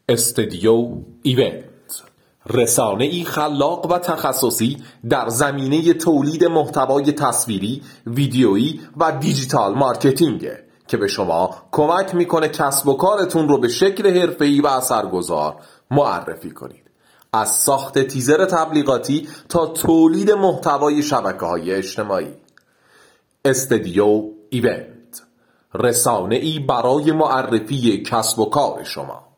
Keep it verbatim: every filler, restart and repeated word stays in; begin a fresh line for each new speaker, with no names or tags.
استودیو ایونت، رسانه‌ای خلاق و تخصصی در زمینه تولید محتوای تصویری، ویدیویی و دیجیتال مارکتینگ که به شما کمک میکنه کسب و کارتون رو به شکل حرفه‌ای و اثرگذار معرفی کنید. از ساخت تیزر تبلیغاتی تا تولید محتوای شبکه‌های اجتماعی. استودیو ایونت، رسانه‌ای برای معرفی کسب و کار شما.